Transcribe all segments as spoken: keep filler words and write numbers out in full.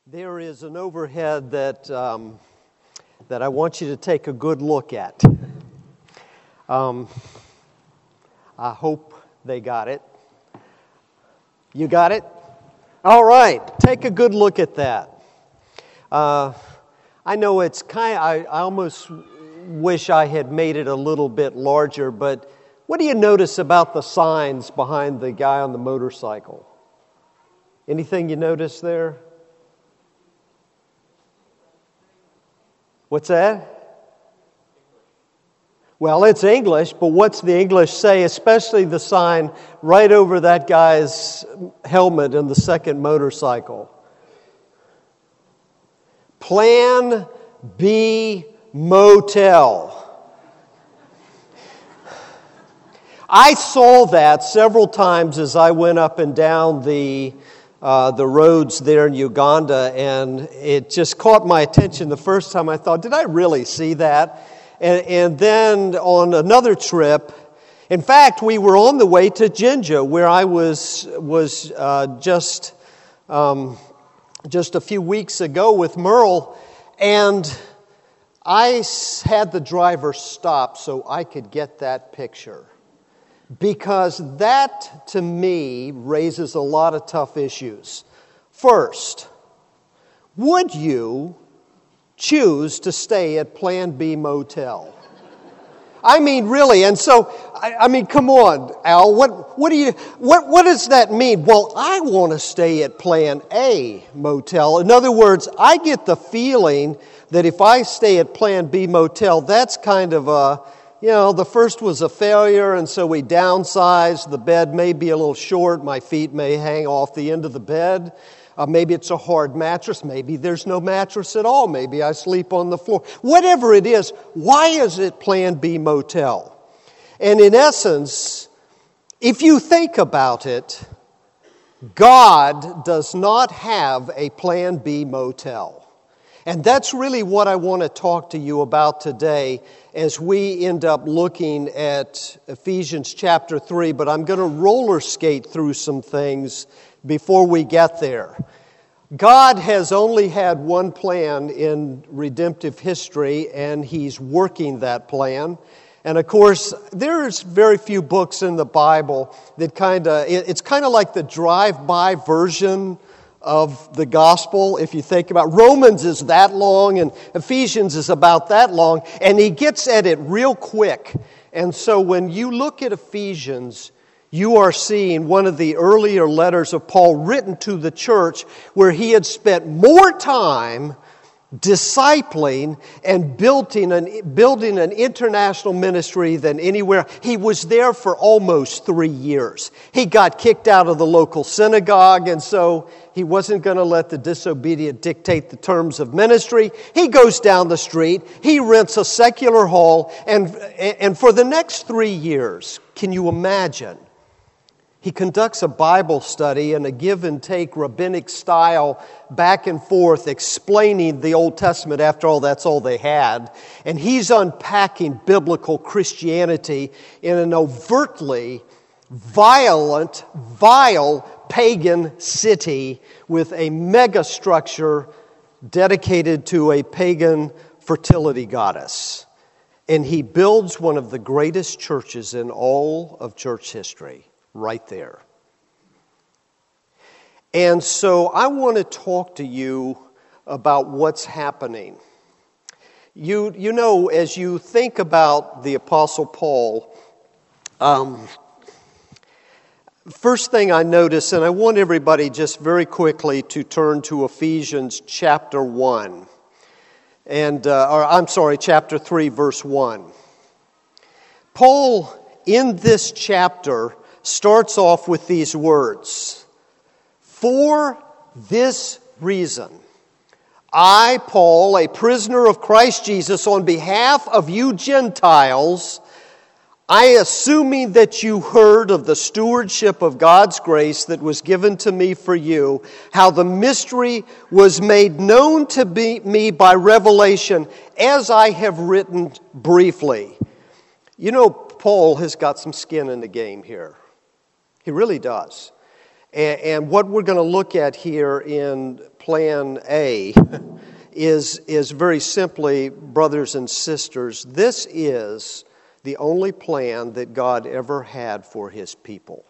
There is an overhead that um, that I want you to take a good look at. Um, I hope they got it. You got it? All right. Take a good look at that. Uh, I know it's kind of, I, I almost wish I had made it a little bit larger, but what do you notice about the signs behind the guy on the motorcycle? Anything you notice there? What's that? Well, it's English, but what's the English say, especially the sign right over that guy's helmet in the second motorcycle? Plan B Motel. I saw that several times as I went up and down the Uh, the roads there in Uganda, and it just caught my attention the first time. I thought, did I really see that? And, and then on another trip, in fact, we were on the way to Jinja, where I was was uh, just um, just a few weeks ago with Merle, and I had the driver stop so I could get that picture. Because that, to me, raises a lot of tough issues. First, would you choose to stay at Plan B Motel? I mean, really, and so, I, I mean, come on, Al, what, what do you, what, what does that mean? Well, I want to stay at Plan A Motel. In other words, I get the feeling that if I stay at Plan B Motel, that's kind of a, you know, the first was a failure, and so we downsized. The bed may be a little short. My feet may hang off the end of the bed. Uh, maybe it's a hard mattress. Maybe there's no mattress at all. Maybe I sleep on the floor. Whatever it is, why is it Plan B Motel? And in essence, if you think about it, God does not have a Plan B Motel. And that's really what I want to talk to you about today as we end up looking at Ephesians chapter three. But I'm going to roller skate through some things before we get there. God has only had one plan in redemptive history, and He's working that plan. And of course, there's very few books in the Bible that kind of, it's kind of like the drive-by version of the gospel. If you think about Romans is that long and Ephesians is about that long, and he gets at it real quick. And so when you look at Ephesians, you are seeing one of the earlier letters of Paul written to the church where he had spent more time discipling and building an, building an international ministry than anywhere. He was there for almost three years. He got kicked out of the local synagogue, and so he wasn't going to let the disobedient dictate the terms of ministry. He goes down the street, he rents a secular hall, and, and for the next three years, can you imagine? He conducts a Bible study in a give-and-take rabbinic style, back and forth, explaining the Old Testament. After all, that's all they had. And he's unpacking biblical Christianity in an overtly violent, vile pagan city with a mega structure dedicated to a pagan fertility goddess. And he builds one of the greatest churches in all of church history. Right there. And so I want to talk to you about what's happening. You, you know, as you think about the Apostle Paul, um, first thing I notice, and I want everybody just very quickly to turn to Ephesians chapter one. And, uh, or I'm sorry, chapter three, verse one. Paul, in this chapter, starts off with these words. For this reason, I, Paul, a prisoner of Christ Jesus, on behalf of you Gentiles, I, assuming that you heard of the stewardship of God's grace that was given to me for you, how the mystery was made known to me by revelation, as I have written briefly. You know, Paul has got some skin in the game here. He really does. And, and what we're going to look at here in Plan A is, is very simply, brothers and sisters, this is the only plan that God ever had for His people.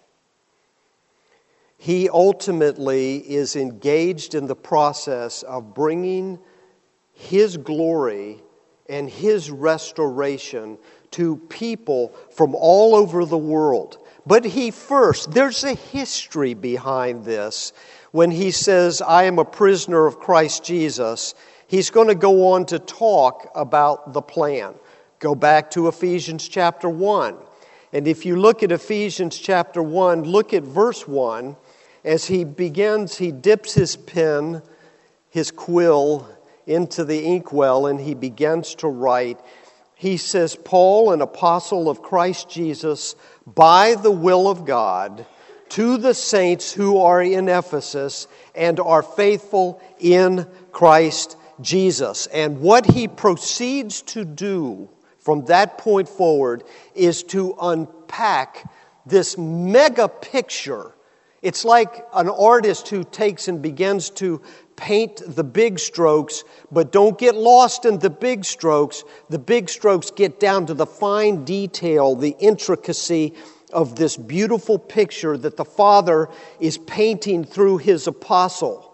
He ultimately is engaged in the process of bringing His glory and His restoration to people from all over the world. But He first, there's a history behind this. When He says, I am a prisoner of Christ Jesus, He's going to go on to talk about the plan. Go back to Ephesians chapter one. And if you look at Ephesians chapter one, look at verse one. As he begins, he dips his pen, his quill, into the inkwell, and he begins to write. He says, Paul, an apostle of Christ Jesus, by the will of God, to the saints who are in Ephesus and are faithful in Christ Jesus. And what he proceeds to do from that point forward is to unpack this mega picture. It's like an artist who takes and begins to paint the big strokes, but don't get lost in the big strokes. The big strokes get down to the fine detail, the intricacy of this beautiful picture that the Father is painting through His apostle.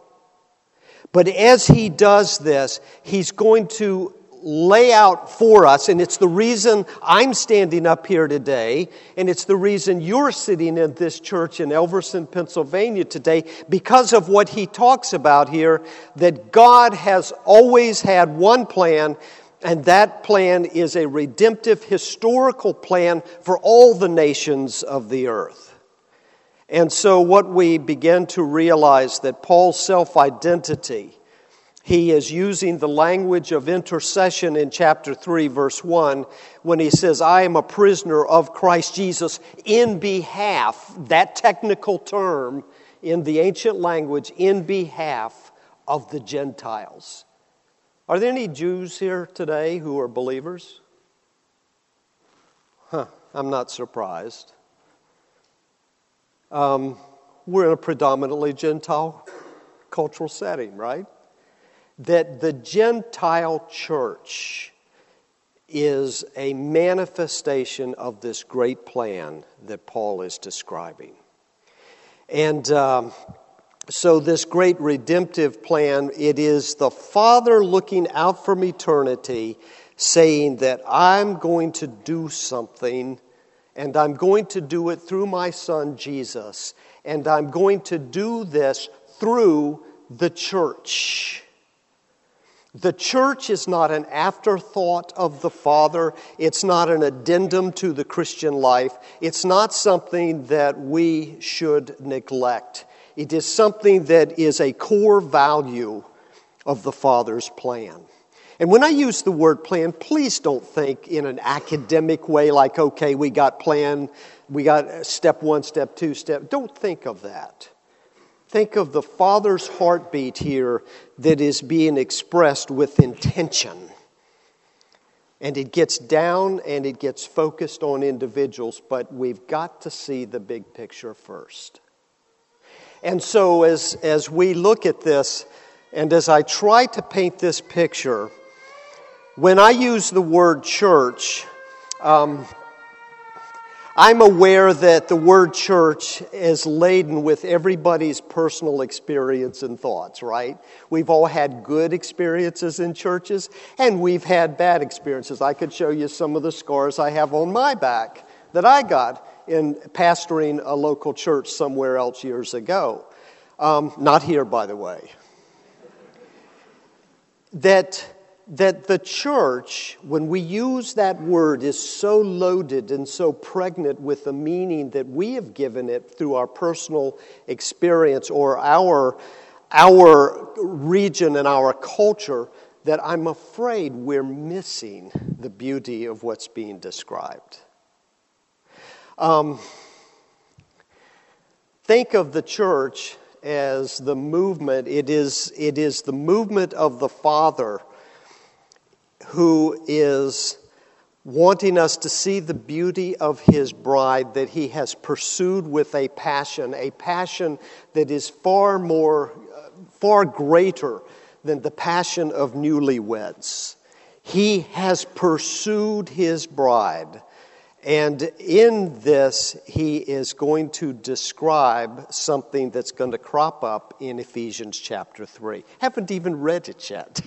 But as He does this, He's going to lay out for us, and it's the reason I'm standing up here today, and it's the reason you're sitting in this church in Elverson, Pennsylvania today, because of what he talks about here, that God has always had one plan, and that plan is a redemptive historical plan for all the nations of the earth. And so what we begin to realize that Paul's self-identity, he is using the language of intercession in chapter three, verse one, when he says, I am a prisoner of Christ Jesus in behalf, that technical term in the ancient language, in behalf of the Gentiles. Are there any Jews here today who are believers? Huh, I'm not surprised. Um, we're in a predominantly Gentile cultural setting, right? That the Gentile church is a manifestation of this great plan that Paul is describing. And um, so this great redemptive plan, it is the Father looking out from eternity, saying that I'm going to do something, and I'm going to do it through my Son Jesus, and I'm going to do this through the church. The church is not an afterthought of the Father. It's not an addendum to the Christian life. It's not something that we should neglect. It is something that is a core value of the Father's plan. And when I use the word plan, please don't think in an academic way like, okay, we got plan, we got step one, step two, step. Don't think of that. Think of the Father's heartbeat here that is being expressed with intention. And it gets down and it gets focused on individuals, but we've got to see the big picture first. And so as, as we look at this, and as I try to paint this picture, when I use the word church, um, I'm aware that the word church is laden with everybody's personal experience and thoughts, right? We've all had good experiences in churches, and we've had bad experiences. I could show you some of the scars I have on my back that I got in pastoring a local church somewhere else years ago. Um, not here, by the way. That... That the church, when we use that word, is so loaded and so pregnant with the meaning that we have given it through our personal experience or our, our region and our culture, that I'm afraid we're missing the beauty of what's being described. Um, think of the church as the movement. It is, it is the movement of the Father who is wanting us to see the beauty of his bride that he has pursued with a passion, a passion that is far more, far greater than the passion of newlyweds. He has pursued his bride. And in this, he is going to describe something that's going to crop up in Ephesians chapter three. Haven't even read it yet.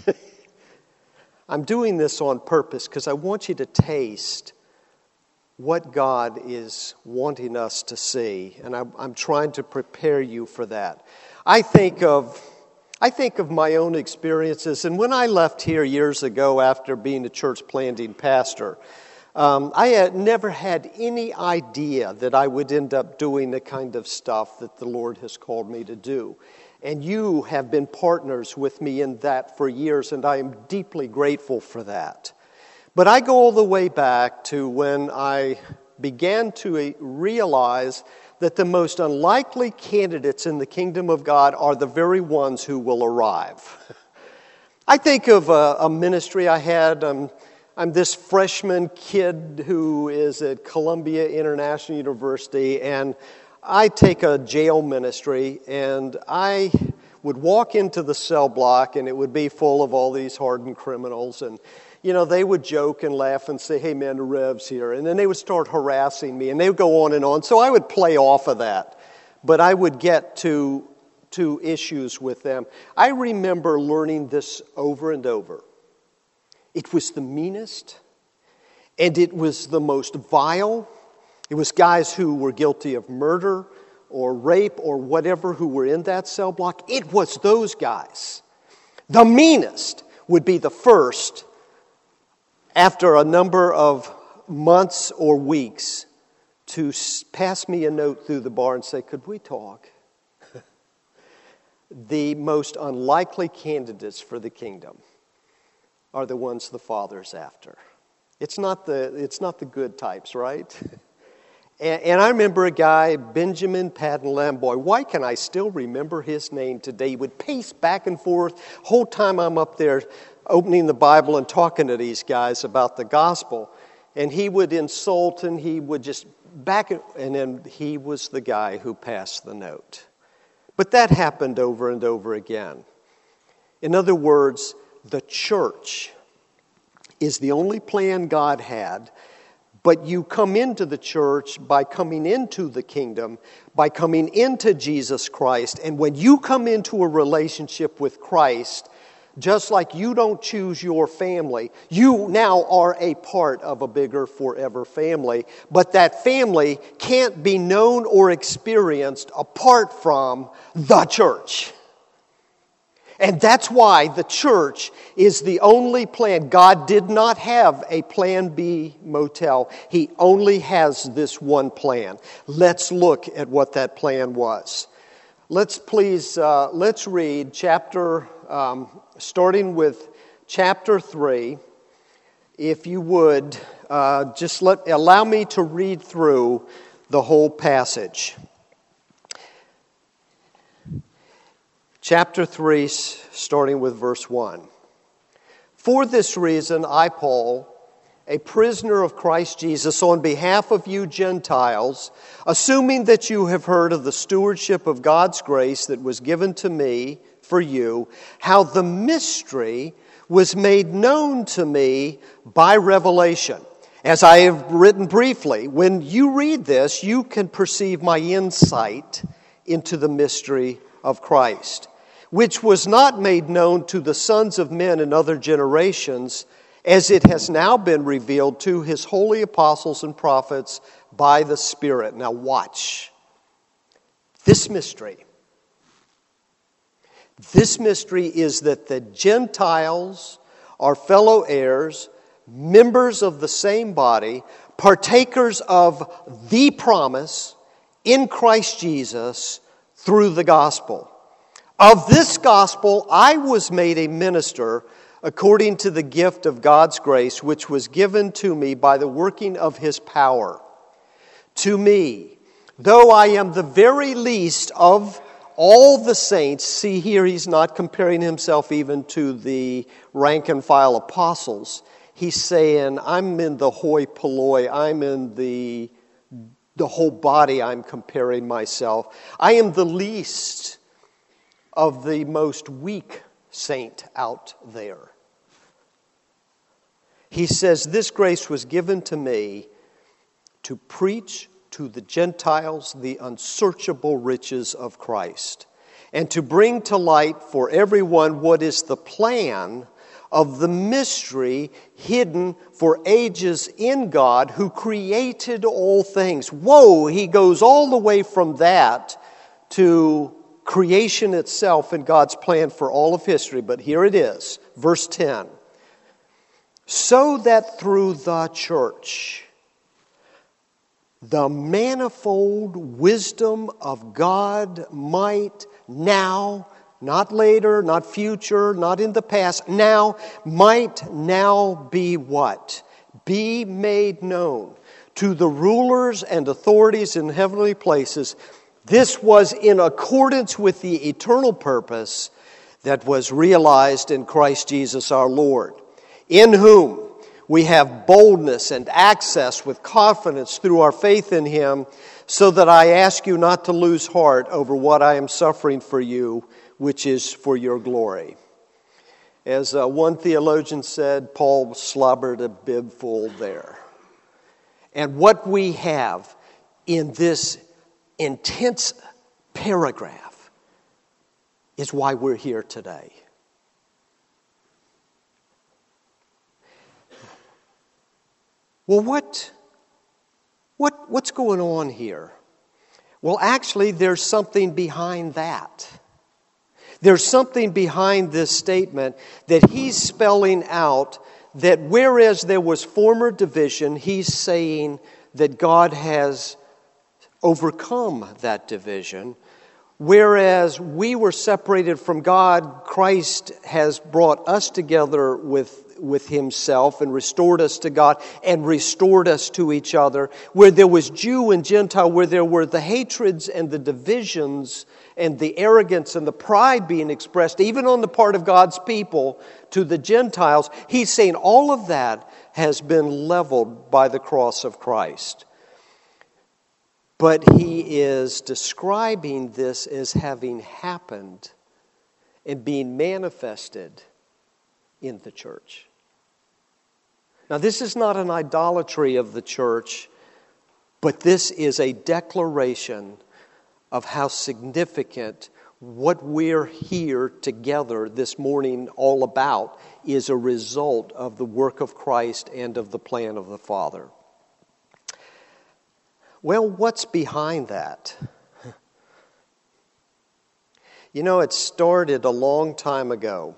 I'm doing this on purpose because I want you to taste what God is wanting us to see. And I'm, I'm trying to prepare you for that. I think of... I think of my own experiences, and when I left here years ago after being a church planting pastor, um, I had never had any idea that I would end up doing the kind of stuff that the Lord has called me to do. And you have been partners with me in that for years, and I am deeply grateful for that. But I go all the way back to when I began to realize that the most unlikely candidates in the kingdom of God are the very ones who will arrive. I think of a, a ministry I had. Um, I'm this freshman kid who is at Columbia International University, and I take a jail ministry, and I would walk into the cell block, and it would be full of all these hardened criminals, and you know, they would joke and laugh and say, hey, man, the Rev's here. And then they would start harassing me, and they would go on and on. So I would play off of that. But I would get to, to issues with them. I remember learning this over and over. It was the meanest, and it was the most vile. It was guys who were guilty of murder or rape or whatever who were in that cell block. It was those guys. The meanest would be the first, after a number of months or weeks, to pass me a note through the bar and say, could we talk? The most unlikely candidates for the kingdom are the ones the Father's after. It's not the, it's not the good types, right? and, and I remember a guy, Benjamin Patton Lamboy. Why can I still remember his name today? He would pace back and forth. Whole time I'm up there opening the Bible and talking to these guys about the gospel. And he would insult and he would just back it. And then he was the guy who passed the note. But that happened over and over again. In other words, the church is the only plan God had. But you come into the church by coming into the kingdom, by coming into Jesus Christ. And when you come into a relationship with Christ, just like you don't choose your family, you now are a part of a bigger forever family. But that family can't be known or experienced apart from the church. And that's why the church is the only plan. God did not have a plan B motel. He only has this one plan. Let's look at what that plan was. Let's please, uh, let's read chapter, um, starting with chapter three. If you would, uh, just let allow me to read through the whole passage. Chapter three, starting with verse one. For this reason, I, Paul, a prisoner of Christ Jesus, on behalf of you Gentiles, assuming that you have heard of the stewardship of God's grace that was given to me for you, how the mystery was made known to me by revelation. As I have written briefly, when you read this, you can perceive my insight into the mystery of Christ, which was not made known to the sons of men in other generations, as it has now been revealed to his holy apostles and prophets by the Spirit. Now watch. This mystery. This mystery is that the Gentiles are fellow heirs, members of the same body, partakers of the promise in Christ Jesus through the gospel. Of this gospel I was made a minister according to the gift of God's grace, which was given to me by the working of his power. To me, though I am the very least of all the saints, see here he's not comparing himself even to the rank and file apostles. he's saying, I'm in the hoi polloi, I'm in the, the whole body, I'm comparing myself. I am the least of the most weak saint out there. He says, this grace was given to me to preach to the Gentiles the unsearchable riches of Christ, and to bring to light for everyone what is the plan of the mystery hidden for ages in God who created all things. Whoa, he goes all the way from that to creation itself and God's plan for all of history. But here it is, verse ten. So that through the church, the manifold wisdom of God might now, not later, not future, not in the past, now, might now be what? Be made known to the rulers and authorities in heavenly places. This was in accordance with the eternal purpose that was realized in Christ Jesus our Lord, in whom we have boldness and access with confidence through our faith in Him, so that I ask you not to lose heart over what I am suffering for you, which is for your glory. As uh, one theologian said, Paul slobbered a bib full there. And what we have in this intense paragraph is why we're here today. Well, what, what, what's going on here? Well, actually, there's something behind that. There's something behind this statement that he's spelling out that whereas there was former division, he's saying that God has overcome that division. Whereas we were separated from God, Christ has brought us together with with Himself and restored us to God and restored us to each other. Where there was Jew and Gentile, where there were the hatreds and the divisions and the arrogance and the pride being expressed, even on the part of God's people to the Gentiles, He's saying all of that has been leveled by the cross of Christ. But He is describing this as having happened and being manifested in the church. Now, this is not an idolatry of the church, but this is a declaration of how significant what we're here together this morning all about is a result of the work of Christ and of the plan of the Father. Well, what's behind that? You know, it started a long time ago.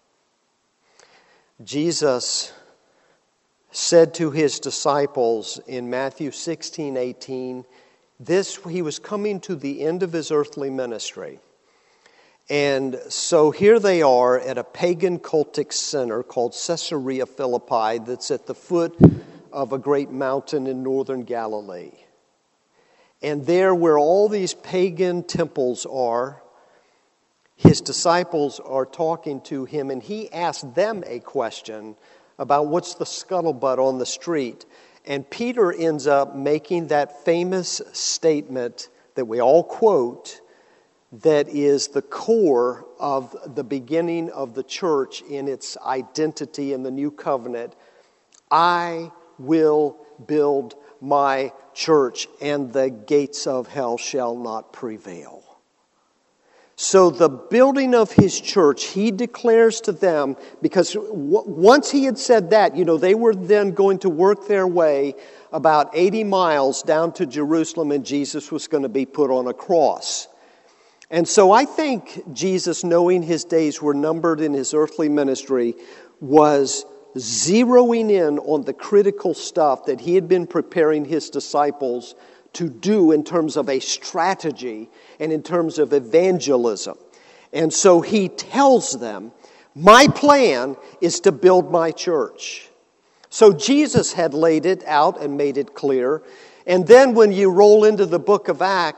Jesus said to His disciples in Matthew sixteen eighteen, this, He was coming to the end of His earthly ministry. And so here they are at a pagan cultic center called Caesarea Philippi that's at the foot of a great mountain in northern Galilee. And there where all these pagan temples are, His disciples are talking to Him, and He asked them a question about what's the scuttlebutt on the street. And Peter ends up making that famous statement that we all quote, that is the core of the beginning of the church in its identity in the new covenant. I will build my church, and the gates of hell shall not prevail. So the building of His church, He declares to them, because w- once He had said that, you know, they were then going to work their way about eighty miles down to Jerusalem, and Jesus was going to be put on a cross. And so I think Jesus, knowing His days were numbered in His earthly ministry, was zeroing in on the critical stuff that He had been preparing His disciples to do in terms of a strategy and in terms of evangelism. And so He tells them, my plan is to build my church. So Jesus had laid it out and made it clear. And then when you roll into the book of Acts,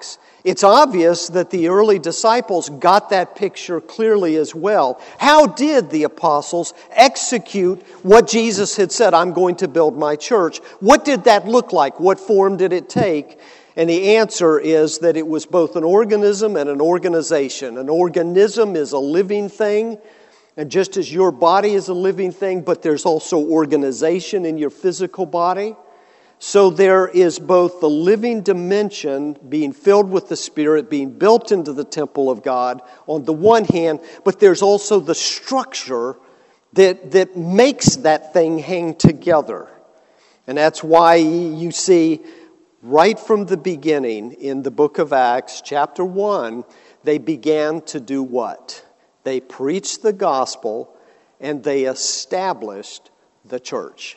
It's obvious that the early disciples got that picture clearly as well. How did the apostles execute what Jesus had said, I'm going to build my church? What did that look like? What form did it take? And the answer is that it was both an organism and an organization. An organism is a living thing, and just as your body is a living thing, but there's also organization in your physical body. So there is both the living dimension, being filled with the Spirit, being built into the temple of God on the one hand, but there's also the structure that, that makes that thing hang together. And that's why you see right from the beginning in the book of Acts, chapter one, they began to do what? They preached the gospel and they established the church.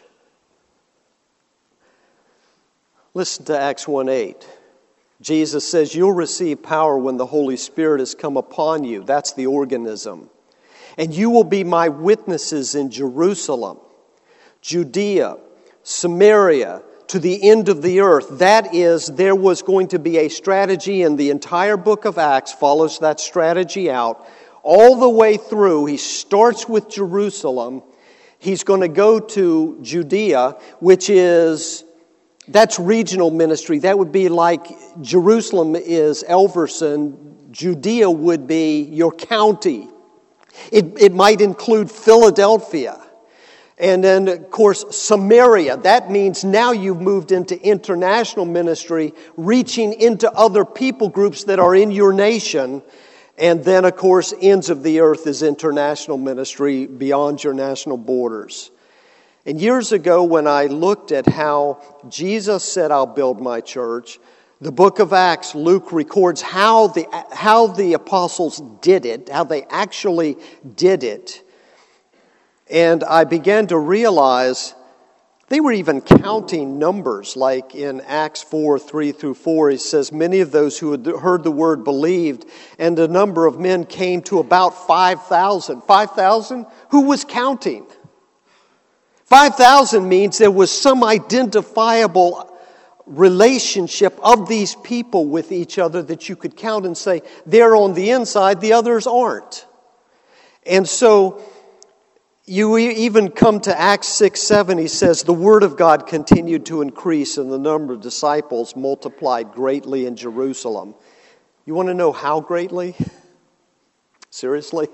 Listen to Acts one eight. Jesus says, you'll receive power when the Holy Spirit has come upon you. That's the organism. And you will be my witnesses in Jerusalem, Judea, Samaria, to the end of the earth. That is, there was going to be a strategy, and the entire book of Acts follows that strategy out. All the way through, he starts with Jerusalem. He's going to go to Judea, which is... That's regional ministry. That would be like Jerusalem is Elverson. Judea would be your county. It, it might include Philadelphia. And then, of course, Samaria. That means now you've moved into international ministry, reaching into other people groups that are in your nation. And then, of course, ends of the earth is international ministry beyond your national borders. And years ago, when I looked at how Jesus said, I'll build my church, the book of Acts, Luke records how the, how the apostles did it, how they actually did it. And I began to realize they were even counting numbers, like in Acts four, three through four, he says, many of those who had heard the word believed, and a number of men came to about five thousand. five thousand? Who was counting? five thousand means there was some identifiable relationship of these people with each other that you could count and say, they're on the inside, the others aren't. And so you even come to Acts six, seven, he says, the word of God continued to increase and the number of disciples multiplied greatly in Jerusalem. You want to know how greatly? Seriously?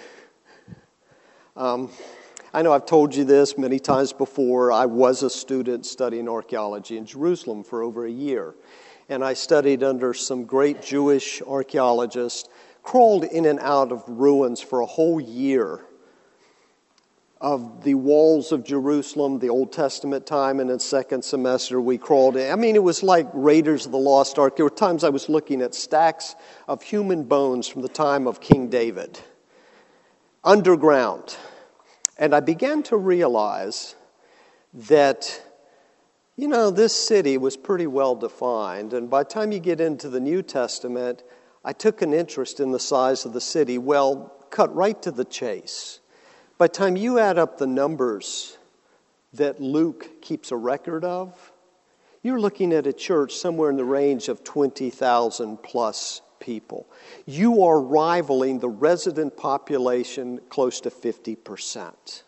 um... I know I've told you this many times before. I was a student studying archaeology in Jerusalem for over a year. And I studied under some great Jewish archaeologists, crawled in and out of ruins for a whole year of the walls of Jerusalem, the Old Testament time, and in second semester we crawled in. I mean, it was like Raiders of the Lost Ark. There were times I was looking at stacks of human bones from the time of King David, underground. And I began to realize that, you know, this city was pretty well defined. And by the time you get into the New Testament, I took an interest in the size of the city. Well, cut right to the chase. By the time you add up the numbers that Luke keeps a record of, you're looking at a church somewhere in the range of twenty thousand plus people. You are rivaling the resident population close to fifty percent.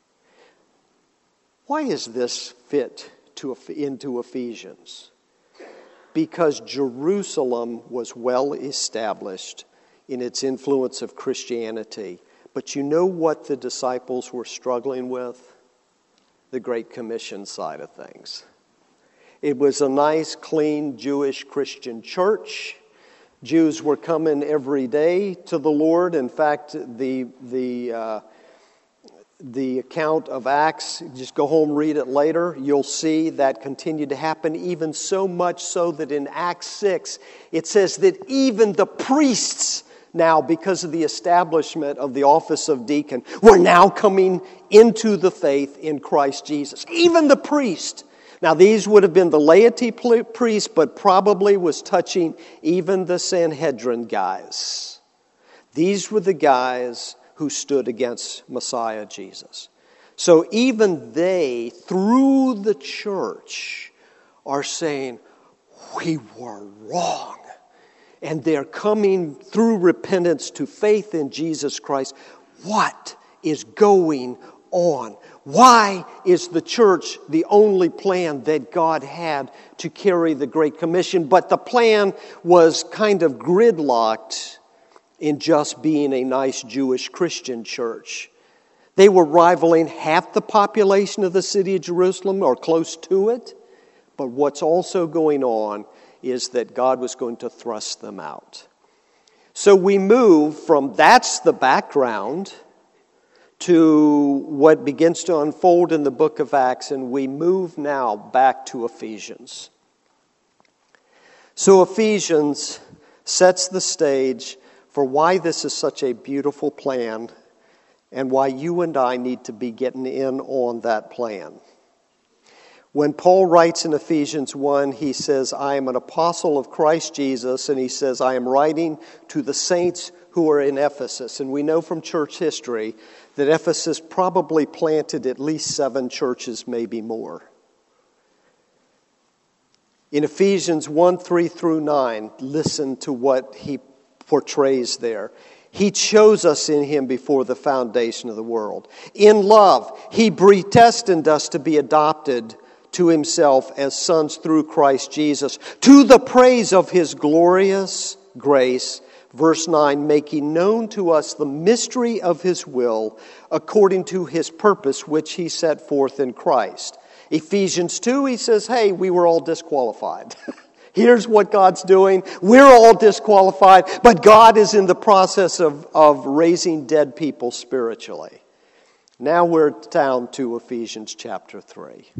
Why is this fit to, into Ephesians? Because Jerusalem was well established in its influence of Christianity. But you know what the disciples were struggling with? The Great Commission side of things. It was a nice, clean, Jewish Christian church. Jews were coming every day to the Lord. In fact, the the uh, the account of Acts, just go home, read it later. You'll see that continued to happen, even so much so that in Acts six, it says that even the priests now, because of the establishment of the office of deacon, were now coming into the faith in Christ Jesus. Even the priest. Now, these would have been the laity priests, but probably was touching even the Sanhedrin guys. These were the guys who stood against Messiah Jesus. So even they, through the church, are saying, we were wrong. and they're coming through repentance to faith in Jesus Christ. What is going on? Why is the church the only plan that God had to carry the Great Commission? But the plan was kind of gridlocked in just being a nice Jewish Christian church. They were rivaling half the population of the city of Jerusalem or close to it. But what's also going on is that God was going to thrust them out. So we move from that's the background to what begins to unfold in the book of Acts, and we move now back to Ephesians. So Ephesians sets the stage for why this is such a beautiful plan and why you and I need to be getting in on that plan. When Paul writes in Ephesians one, he says, I am an apostle of Christ Jesus, and he says, I am writing to the saints who are in Ephesus. And we know from church history that Ephesus probably planted at least seven churches, maybe more. In Ephesians one, three through nine, listen to what he portrays there. He chose us in Him before the foundation of the world. In love, He predestined us to be adopted to Himself as sons through Christ Jesus, to the praise of His glorious grace. Verse nine, making known to us the mystery of His will, according to His purpose, which He set forth in Christ. Ephesians two, he says, hey, we were all disqualified. Here's what God's doing. We're all disqualified, but God is in the process of, of raising dead people spiritually. Now we're down to Ephesians chapter three.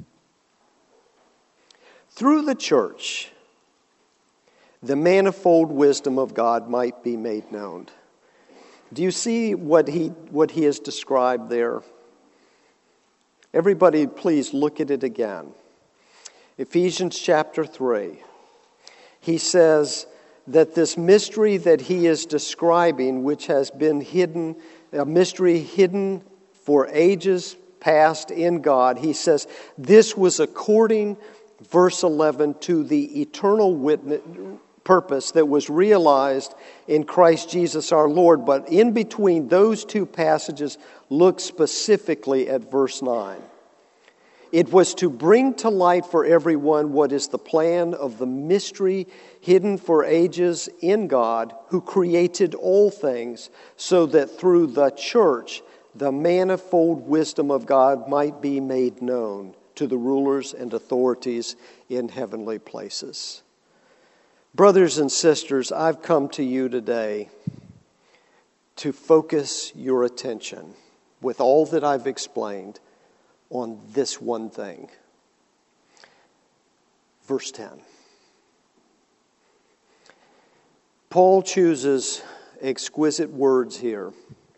Through the church, the manifold wisdom of God might be made known. Do you see what he what he has described there? Everybody, please look at it again. Ephesians chapter three. He says that this mystery that he is describing, which has been hidden, a mystery hidden for ages past in God, he says this was according, verse eleven, to the eternal witness, purpose that was realized in Christ Jesus our Lord. But in between those two passages, look specifically at verse nine. It was to bring to light for everyone what is the plan of the mystery hidden for ages in God, who created all things, so that through the church the manifold wisdom of God might be made known to the rulers and authorities in heavenly places. Brothers and sisters, I've come to you today to focus your attention, with all that I've explained, on this one thing. Verse ten. Paul chooses exquisite words here.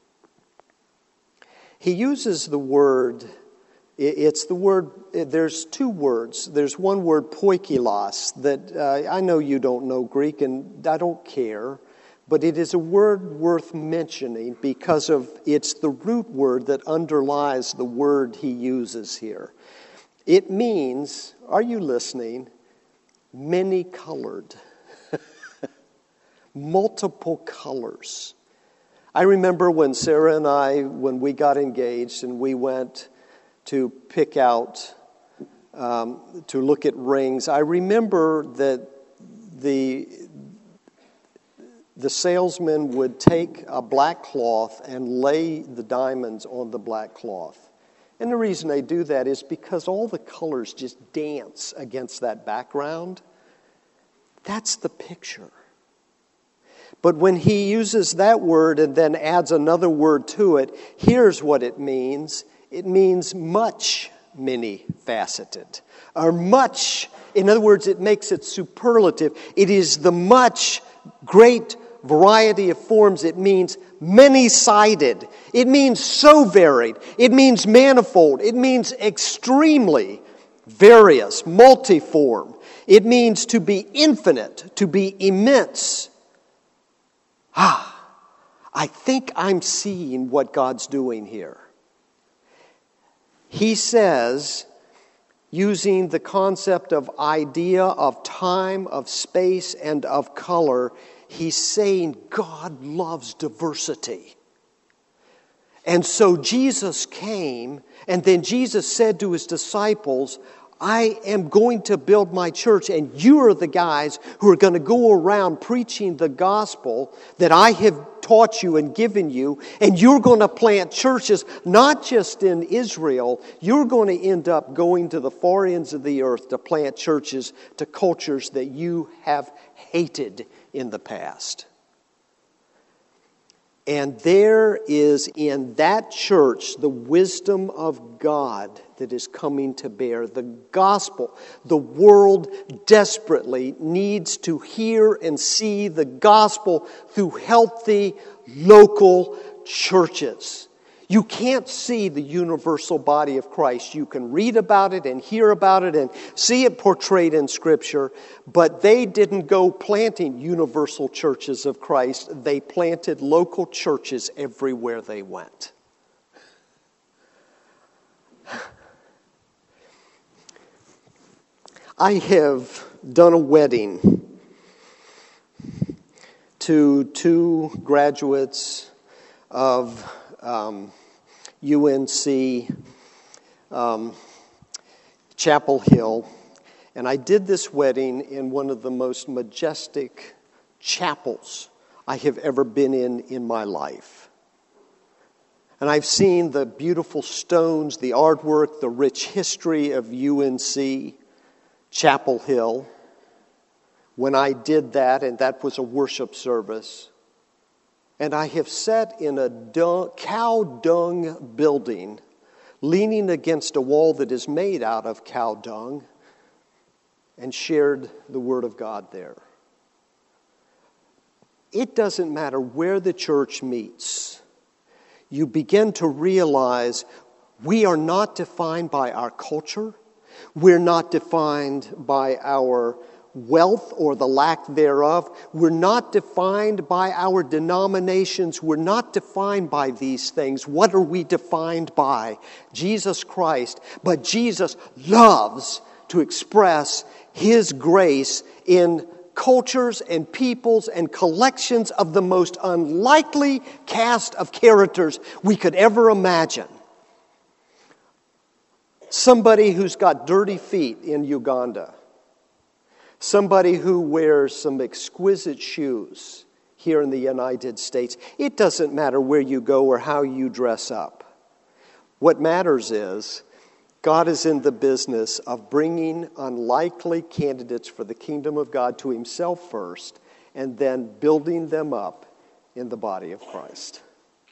He uses the word, it's the word, there's two words. There's one word, poikilos, that uh, I know you don't know Greek, and I don't care, but it is a word worth mentioning because of it's the root word that underlies the word he uses here. It means, are you listening? Many-colored. Multiple colors. I remember when Sarah and I, when we got engaged and we went to pick out, um, to look at rings, I remember that the the salesman would take a black cloth and lay the diamonds on the black cloth. And the reason they do that is because all the colors just dance against that background. That's the picture. But when he uses that word and then adds another word to it, here's what it means. It means much, many-faceted. Or much, in other words, it makes it superlative. It is the much, great variety of forms. It means many-sided. It means so varied. It means manifold. It means extremely various, multiform. It means to be infinite, to be immense. Ah, I think I'm seeing what God's doing here. He says, using the concept of idea, of time, of space, and of color, he's saying God loves diversity. And so Jesus came, and then Jesus said to his disciples, I am going to build my church, and you are the guys who are going to go around preaching the gospel that I have taught you and given you, and you're going to plant churches, not just in Israel. You're going to end up going to the far ends of the earth to plant churches to cultures that you have hated in the past. And there is in that church the wisdom of God that is coming to bear. The gospel, the world desperately needs to hear and see the gospel through healthy local churches. You can't see the universal body of Christ. You can read about it and hear about it and see it portrayed in Scripture, but they didn't go planting universal churches of Christ. They planted local churches everywhere they went. I have done a wedding to two graduates of um, U N C um, Chapel Hill, and I did this wedding in one of the most majestic chapels I have ever been in in my life. And I've seen the beautiful stones, the artwork, the rich history of U N C Chapel Hill. When I did that, and that was a worship service, and I have sat in a dung, cow dung building, leaning against a wall that is made out of cow dung, and shared the Word of God there. It doesn't matter where the church meets. You begin to realize we are not defined by our culture. We're not defined by our wealth or the lack thereof. We're not defined by our denominations. We're not defined by these things. What are we defined by? Jesus Christ. But Jesus loves to express His grace in cultures and peoples and collections of the most unlikely cast of characters we could ever imagine. Somebody who's got dirty feet in Uganda. Somebody who wears some exquisite shoes here in the United States. It doesn't matter where you go or how you dress up. What matters is God is in the business of bringing unlikely candidates for the kingdom of God to Himself first, and then building them up in the body of Christ.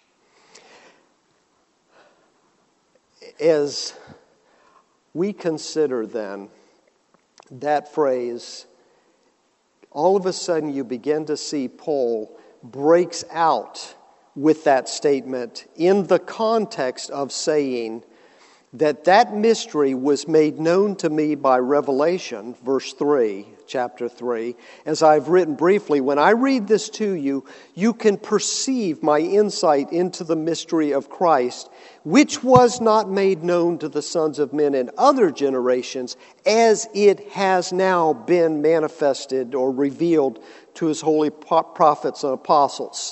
As we consider then that phrase, all of a sudden you begin to see Paul breaks out with that statement in the context of saying that that mystery was made known to me by revelation, verse three, chapter three. As I've written briefly, when I read this to you, you can perceive my insight into the mystery of Christ, which was not made known to the sons of men in other generations, as it has now been manifested or revealed to His holy prophets and apostles.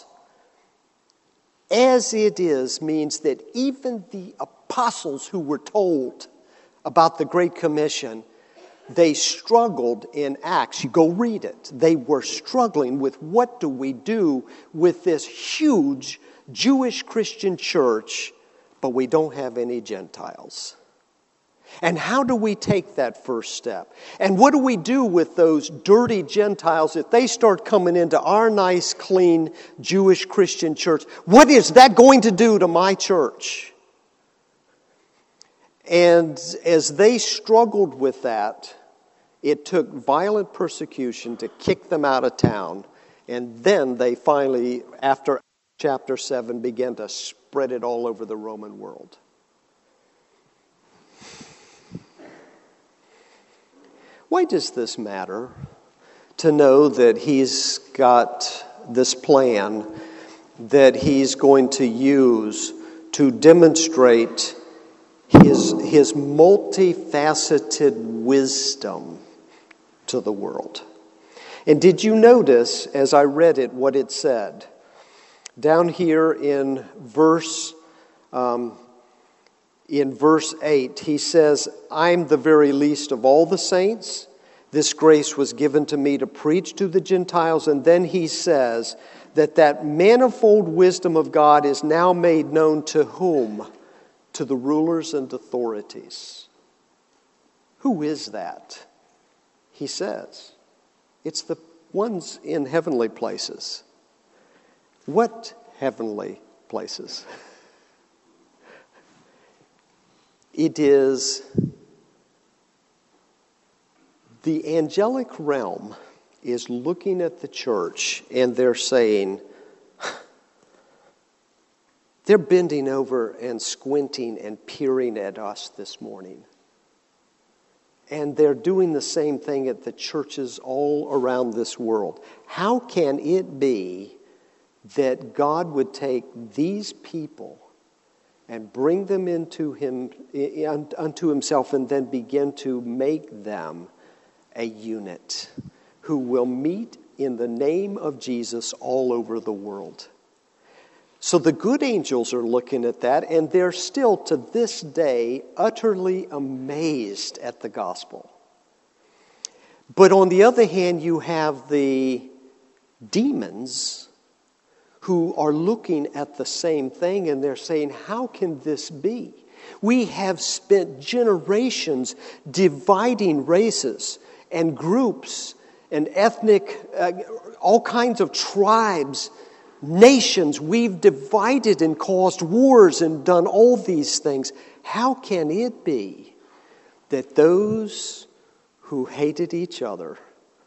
As it is means that even the apostles who were told about the Great Commission, they struggled in Acts. You go read it. They were struggling with what do we do with this huge Jewish Christian church, but we don't have any Gentiles. And how do we take that first step? And what do we do with those dirty Gentiles if they start coming into our nice, clean Jewish Christian church? What is that going to do to my church? And as they struggled with that, it took violent persecution to kick them out of town. And then they finally, after chapter seven, began to spread it all over the Roman world. Why does this matter? To know that He's got this plan that He's going to use to demonstrate His, his multifaceted wisdom to the world. And did you notice, as I read it, what it said? Down here in verse um, in verse eight, he says, I'm the very least of all the saints. This grace was given to me to preach to the Gentiles. And then he says that that manifold wisdom of God is now made known to whom? To the rulers and authorities. Who is that? He says, it's the ones in heavenly places. What heavenly places? It is the angelic realm is looking at the church and they're saying, they're bending over and squinting and peering at us this morning. And they're doing the same thing at the churches all around this world. How can it be that God would take these people and bring them into him, unto himself and then begin to make them a unit who will meet in the name of Jesus all over the world? So the good angels are looking at that, and they're still to this day utterly amazed at the gospel. But on the other hand, you have the demons who are looking at the same thing, and they're saying, how can this be? We have spent generations dividing races and groups and ethnic, uh, all kinds of tribes, nations. We've divided and caused wars and done all these things. How can it be that those who hated each other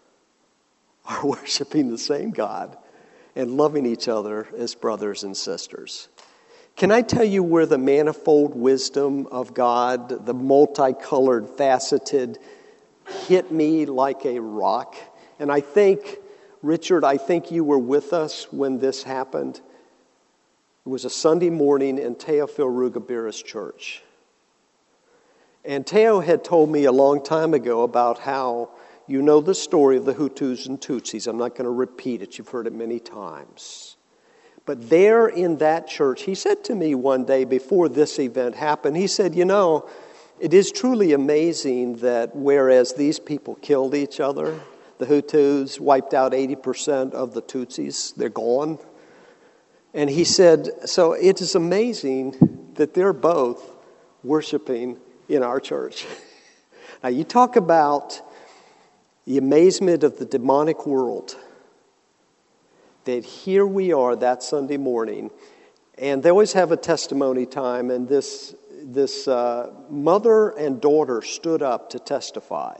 are worshiping the same God and loving each other as brothers and sisters? Can I tell you where the manifold wisdom of God, the multicolored, faceted, hit me like a rock? And I think, Richard, I think you were with us when this happened. It was a Sunday morning in Teofil Rugabira's church. And Teo had told me a long time ago about how, you know the story of the Hutus and Tutsis. I'm not going to repeat it. You've heard it many times. But there in that church, he said to me one day before this event happened, he said, you know, it is truly amazing that whereas these people killed each other, the Hutus wiped out eighty percent of the Tutsis. They're gone. And he said, so it is amazing that they're both worshiping in our church. Now, you talk about the amazement of the demonic world, that here we are that Sunday morning, and they always have a testimony time, and this, this uh, mother and daughter stood up to testify.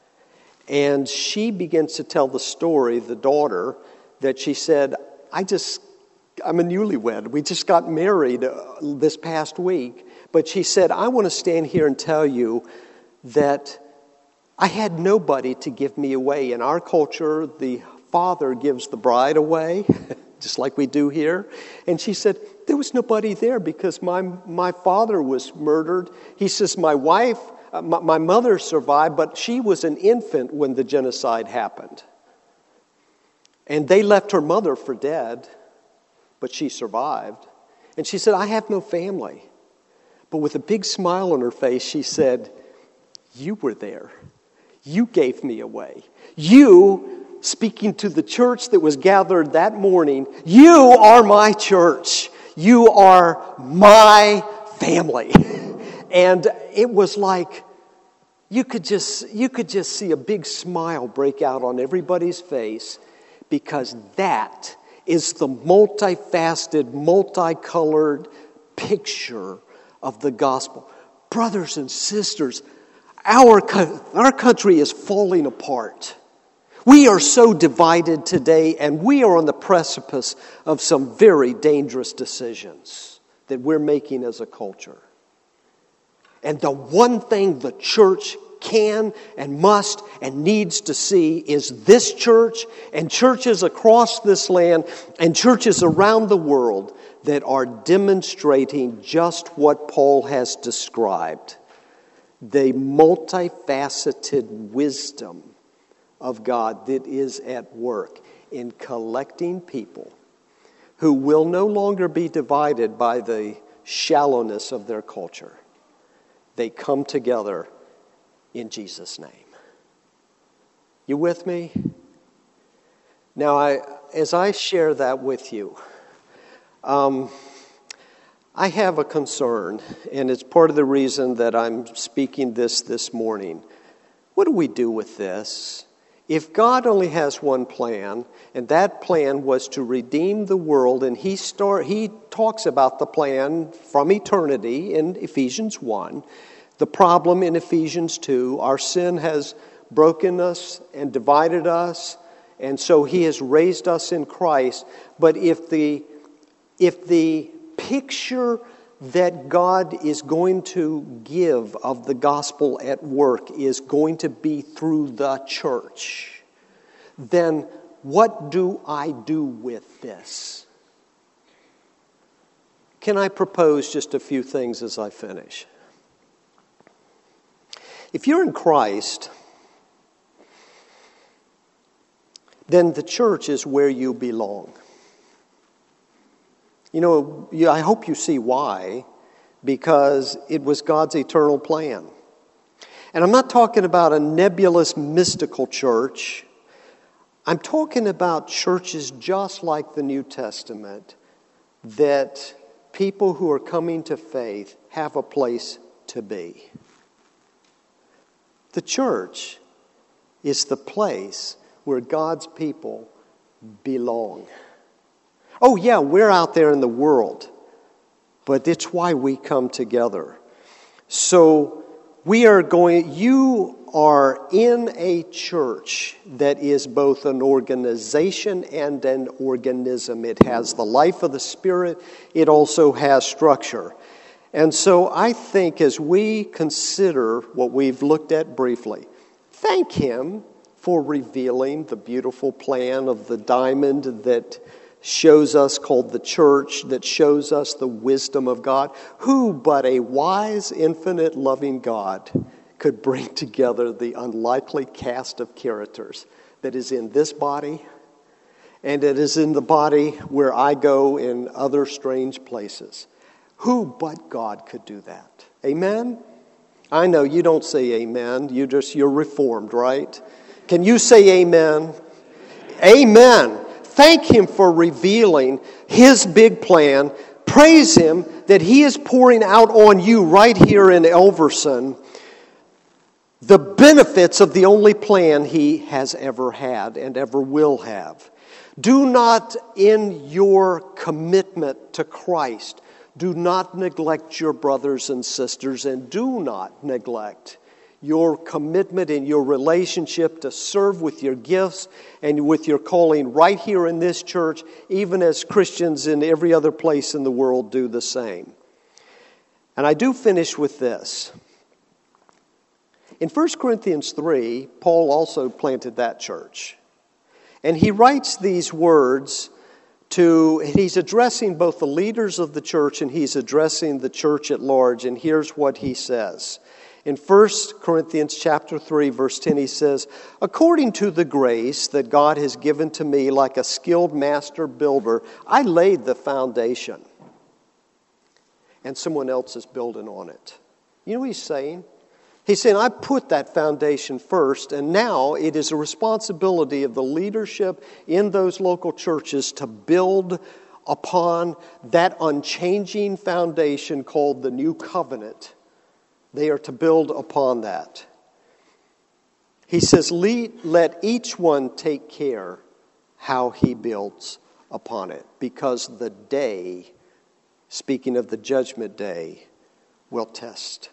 And she begins to tell the story, the daughter, that she said, I just, I'm a newlywed. We just got married uh, this past week. But she said, I want to stand here and tell you that I had nobody to give me away. In our culture, the father gives the bride away, just like we do here. And she said, there was nobody there because my, my father was murdered. He says, my wife... Uh, my, my mother survived, but she was an infant when the genocide happened. And they left her mother for dead, but she survived. And she said, I have no family. But with a big smile on her face, she said, you were there. You gave me away. You, speaking to the church that was gathered that morning, you are my church. You are my family. And it was like you could just you could just see a big smile break out on everybody's face, because that is the multifaceted, multicolored picture of the gospel. Brothers and sisters, our our country is falling apart. We are so divided today, and we are on the precipice of some very dangerous decisions that we're making as a culture. And the one thing the church can and must and needs to see is this church and churches across this land and churches around the world that are demonstrating just what Paul has described. The multifaceted wisdom of God that is at work in collecting people who will no longer be divided by the shallowness of their culture. They come together in Jesus' name. You with me? Now, I, as I share that with you, um, I have a concern, and it's part of the reason that I'm speaking this this morning. What do we do with this? If God only has one plan, and that plan was to redeem the world, and he start, he talks about the plan from eternity in Ephesians one, the problem in Ephesians two, our sin has broken us and divided us, and so he has raised us in Christ. But if the, if the picture that God is going to give of the gospel at work is going to be through the church, then what do I do with this? Can I propose just a few things as I finish? If you're in Christ, then the church is where you belong. You know, I hope you see why, because it was God's eternal plan. And I'm not talking about a nebulous, mystical church. I'm talking about churches just like the New Testament, that people who are coming to faith have a place to be. The church is the place where God's people belong. Oh yeah, we're out there in the world, but it's why we come together. So we are going, you are in a church that is both an organization and an organism. It has the life of the Spirit. It also has structure. And so I think as we consider what we've looked at briefly, thank Him for revealing the beautiful plan of the diamond that shows us, called the church, that shows us the wisdom of God. Who but a wise, infinite, loving God could bring together the unlikely cast of characters that is in this body, and it is in the body where I go in other strange places? Who but God could do that? Amen? I know you don't say amen. You just, you're reformed, right? Can you say amen? Amen. Thank Him for revealing His big plan. Praise Him that He is pouring out on you right here in Elverson the benefits of the only plan He has ever had and ever will have. Do not, in your commitment to Christ, do not neglect your brothers and sisters, and do not neglect your commitment in your relationship to serve with your gifts and with your calling right here in this church, even as Christians in every other place in the world do the same. And I do finish with this. In First Corinthians three, Paul also planted that church. And he writes these words to, he's addressing both the leaders of the church and he's addressing the church at large. And here's what he says. In First Corinthians chapter three, verse ten, he says, "According to the grace that God has given to me like a skilled master builder, I laid the foundation, and someone else is building on it." You know what he's saying? He's saying, I put that foundation first, and now it is a responsibility of the leadership in those local churches to build upon that unchanging foundation called the new covenant. They are to build upon that. He says, let each one take care how he builds upon it, because the day, speaking of the judgment day, will test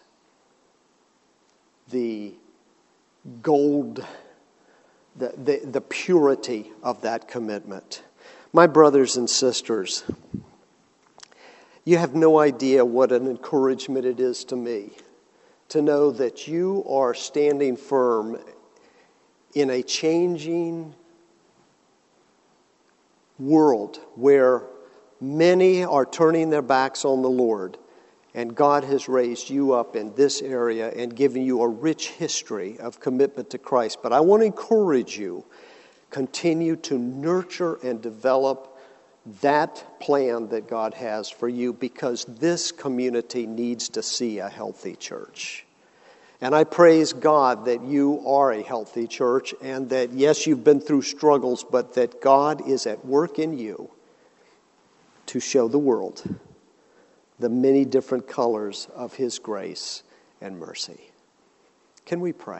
the gold, the, the, the purity of that commitment. My brothers and sisters, you have no idea what an encouragement it is to me to know that you are standing firm in a changing world where many are turning their backs on the Lord, And God has raised you up in this area and given you a rich history of commitment to Christ. But I want to encourage you, continue to nurture and develop that plan that God has for you, because this community needs to see a healthy church. And I praise God that you are a healthy church, and that, yes, you've been through struggles, but that God is at work in you to show the world the many different colors of His grace and mercy. Can we pray?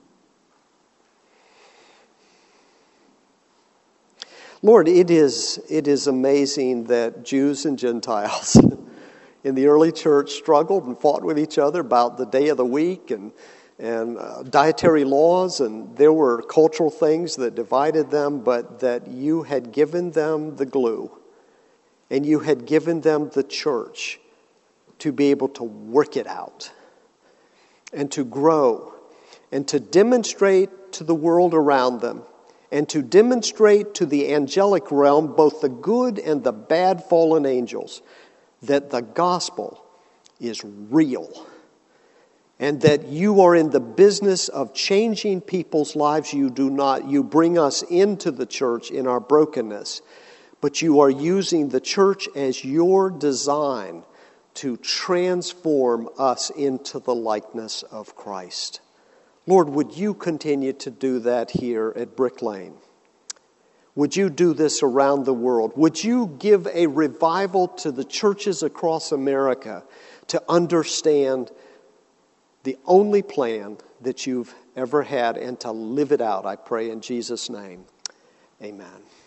Lord, it is, it is amazing that Jews and Gentiles in the early church struggled and fought with each other about the day of the week and, and uh, dietary laws, and there were cultural things that divided them, but that you had given them the glue, and you had given them the church to be able to work it out and to grow and to demonstrate to the world around them and to demonstrate to the angelic realm, both the good and the bad fallen angels, that the gospel is real and that you are in the business of changing people's lives. You do not, you bring us into the church in our brokenness, but you are using the church as your design to transform us into the likeness of Christ. Lord, would you continue to do that here at Brick Lane? Would you do this around the world? Would you give a revival to the churches across America to understand the only plan that you've ever had and to live it out, I pray in Jesus' name. Amen.